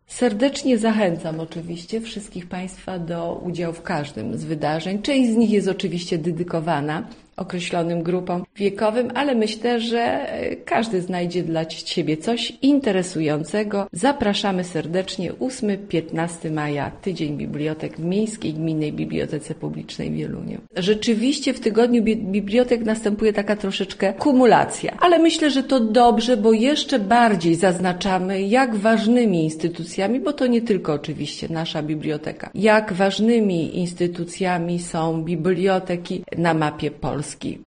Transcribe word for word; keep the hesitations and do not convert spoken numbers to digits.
Serdecznie zachęcam oczywiście wszystkich Państwa do udziału w każdym z wydarzeń. Część z nich jest oczywiście dedykowana określonym grupom wiekowym, ale myślę, że każdy znajdzie dla siebie coś interesującego. Zapraszamy serdecznie ósmego do piętnastego maja, Tydzień Bibliotek w Miejskiej Gminnej Bibliotece Publicznej w Wieluniu. Rzeczywiście w tygodniu bibliotek następuje taka troszeczkę kumulacja, ale myślę, że to dobrze, bo jeszcze bardziej zaznaczamy, jak ważnymi instytucjami, bo to nie tylko oczywiście nasza biblioteka, jak ważnymi instytucjami są biblioteki na mapie Polski.